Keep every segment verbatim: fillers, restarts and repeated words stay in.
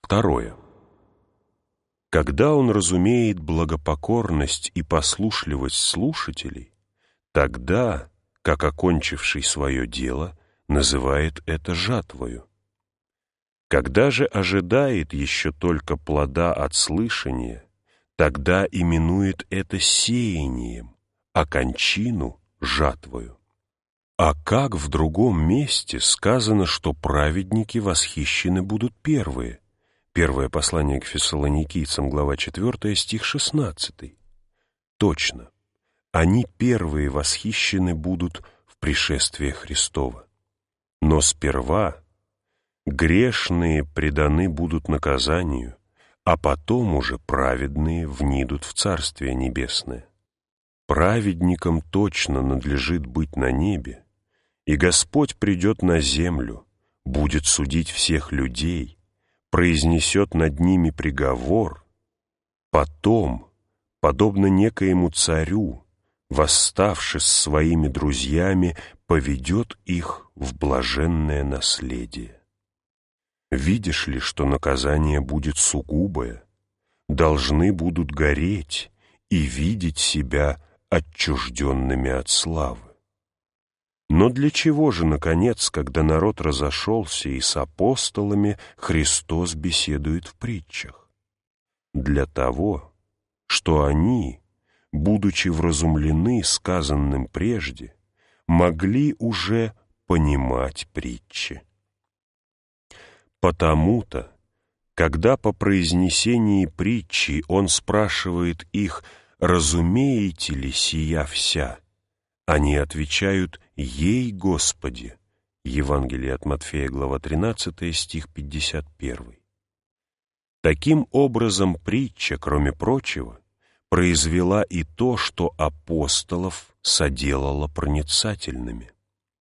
Второе. Когда он разумеет благопокорность и послушливость слушателей, тогда, как окончивший свое дело, называет это жатвою. Когда же ожидает еще только плода от слышания, тогда именует это сеянием, а кончину — жатвою. А как в другом месте сказано, что праведники восхищены будут первые? Первое послание к Фессалоникийцам, глава четвёртая, стих шестнадцатый. Точно, они первые восхищены будут в пришествии Христова. Но сперва грешные преданы будут наказанию, а потом уже праведные внидут в Царствие Небесное. Праведникам точно надлежит быть на небе, и Господь придет на землю, будет судить всех людей, произнесет над ними приговор, потом, подобно некоему царю, восставши с своими друзьями, поведет их в блаженное наследие. Видишь ли, что наказание будет сугубое, должны будут гореть и видеть себя отчужденными от славы. Но для чего же, наконец, когда народ разошелся и с апостолами, Христос беседует в притчах? Для того, что они, будучи вразумлены сказанным прежде, могли уже понимать притчи. Потому-то, когда по произнесении притчи он спрашивает их, «Разумеете ли сия вся?», они отвечают «Ей, Господи». Евангелие от Матфея, глава тринадцатая, стих пятьдесят первый. Таким образом, притча, кроме прочего, произвела и то, что апостолов соделало проницательными.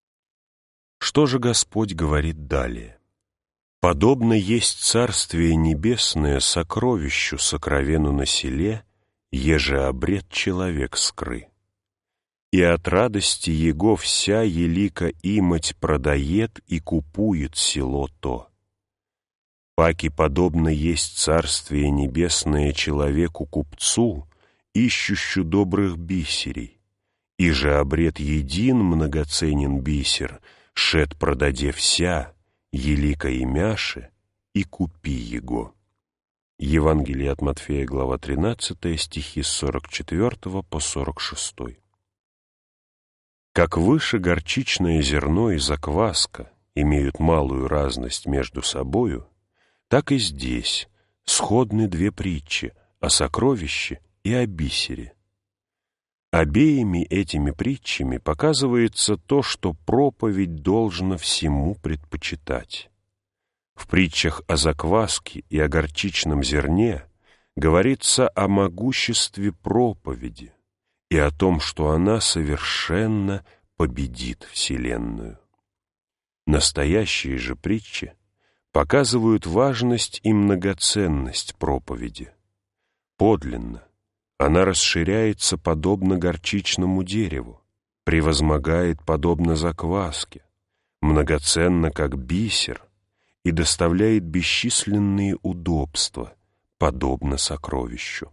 Что же Господь говорит далее? «Подобно есть Царствие Небесное сокровищу сокровену на селе, еже обрет человек скры. И от радости его вся елика имать продает и купует село то. Паки подобно есть Царствие Небесное человеку-купцу, ищущу добрых бисерей, и же обрет един многоценен бисер, шед продаде вся, елика имяше, и купи его». Евангелие от Матфея, глава тринадцатая, стихи с сорок четвёртого по сорок шестой. Как выше горчичное зерно и закваска имеют малую разность между собою, так и здесь сходны две притчи о сокровище и о бисере. Обеими этими притчами показывается то, что проповедь должна всему предпочитать. В притчах о закваске и о горчичном зерне говорится о могуществе проповеди и о том, что она совершенно победит Вселенную. Настоящие же притчи показывают важность и многоценность проповеди. Подлинно она расширяется подобно горчичному дереву, превозмогает подобно закваске, многоценна как бисер и доставляет бесчисленные удобства, подобно сокровищу.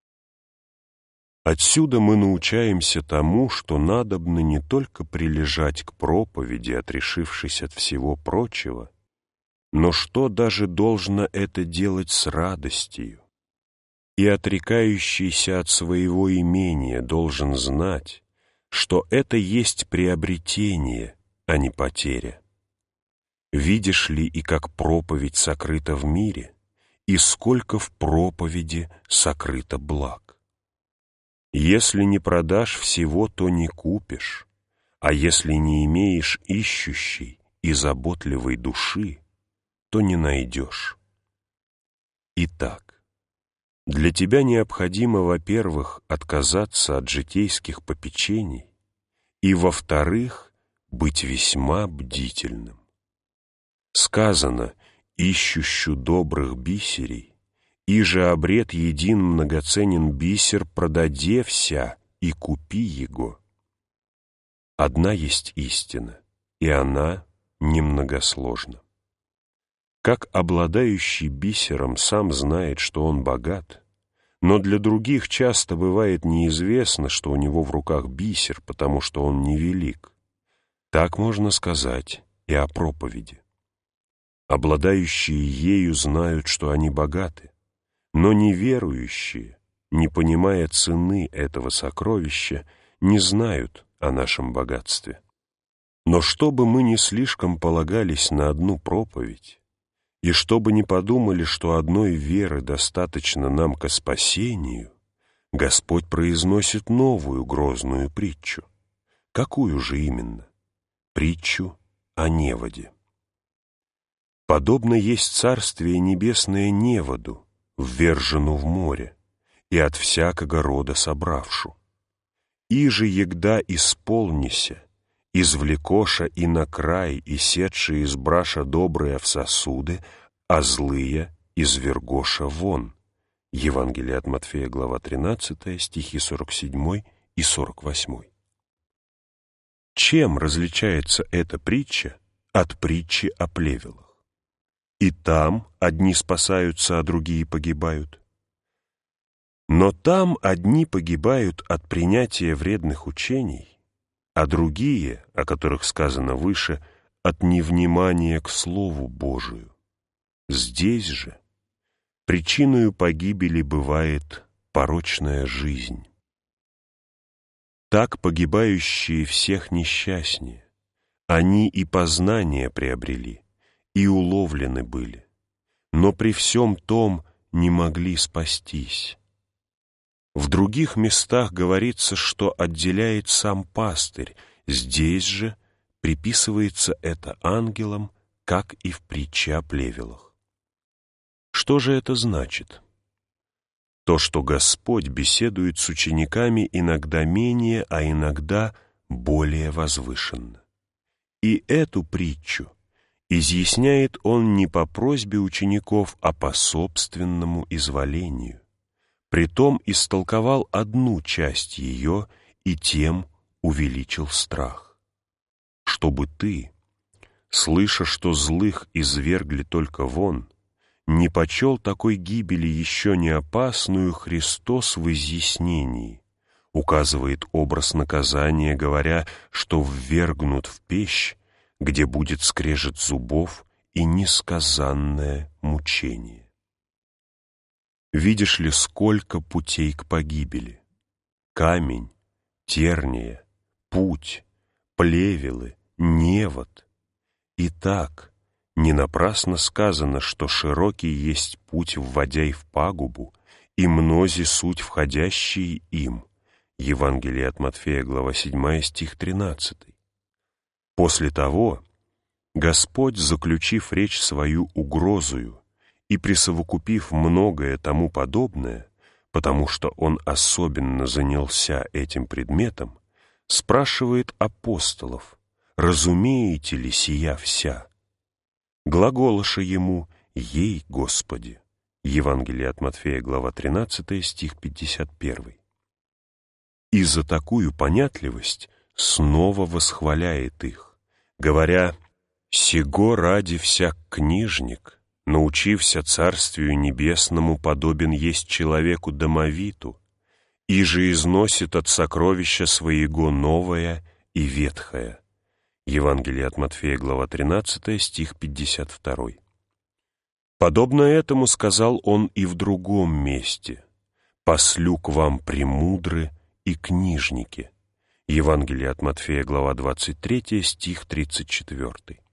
Отсюда мы научаемся тому, что надобно не только прилежать к проповеди, отрешившись от всего прочего, но что даже должно это делать с радостью. И отрекающийся от своего имения должен знать, что это есть приобретение, а не потеря. Видишь ли, и как проповедь сокрыта в мире, и сколько в проповеди сокрыто благ. Если не продашь всего, то не купишь, а если не имеешь ищущей и заботливой души, то не найдешь. Итак, для тебя необходимо, во-первых, отказаться от житейских попечений, и, во-вторых, быть весьма бдительным. Сказано: «Ищущу добрых бисерей, и же обрет един многоценен бисер, продаде вся и купи его». Одна есть истина, и она немногосложна. Как обладающий бисером сам знает, что он богат, но для других часто бывает неизвестно, что у него в руках бисер, потому что он невелик. Так можно сказать и о проповеди. Обладающие ею знают, что они богаты, но неверующие, не понимая цены этого сокровища, не знают о нашем богатстве. Но чтобы мы не слишком полагались на одну проповедь, и чтобы не подумали, что одной веры достаточно нам ко спасению, Господь произносит новую грозную притчу. Какую же именно? Притчу о неводе. Подобно есть царствие небесное неводу, ввержену в море, и от всякого рода собравшу. Иже егда исполнися, извлекоша и на край, и сетши из браша добрые в сосуды, а злые извергоша вон. Евангелие от Матфея, глава тринадцатая, стихи сорок семь и сорок восемь. Чем различается эта притча от притчи о плевелах? И там одни спасаются, а другие погибают. Но там одни погибают от принятия вредных учений, а другие, о которых сказано выше, от невнимания к Слову Божию. Здесь же причиною погибели бывает порочная жизнь. Так погибающие всех несчастнее, они и познание приобрели, и уловлены были, но при всем том не могли спастись. В других местах говорится, что отделяет сам пастырь, здесь же приписывается это ангелам, как и в притче о плевелах. Что же это значит? То, что Господь беседует с учениками иногда менее, а иногда более возвышенно. И эту притчу изъясняет Он не по просьбе учеников, а по собственному изволению. Притом истолковал одну часть ее и тем увеличил страх. Чтобы ты, слыша, что злых извергли только вон, не почел такой гибели еще не опасную, Христос в изъяснении указывает образ наказания, говоря, что ввергнут в пещь, где будет скрежет зубов и несказанное мучение. Видишь ли, сколько путей к погибели? Камень, терния, путь, плевелы, невод. Итак, не напрасно сказано, что широкий есть путь, вводяй в пагубу, и мнози суть входящие им. Евангелие от Матфея, глава седьмая, стих тринадцатый. После того Господь, заключив речь свою угрозою и присовокупив многое тому подобное, потому что Он особенно занялся этим предметом, спрашивает апостолов, разумеете ли сия вся? Глаголоша ему «Ей, Господи». Евангелие от Матфея, глава тринадцатая, стих пятьдесят первый. И за такую понятливость снова восхваляет их, говоря: «Сего ради всяк книжник, научився Царствию Небесному, подобен есть человеку домовиту, и же износит от сокровища своего новое и ветхое». Евангелие от Матфея, глава тринадцатая, стих пятьдесят второй. Подобно этому сказал Он и в другом месте: «Послю к вам премудры и книжники». Евангелие от Матфея, глава двадцать третья, стих тридцать четвёртый.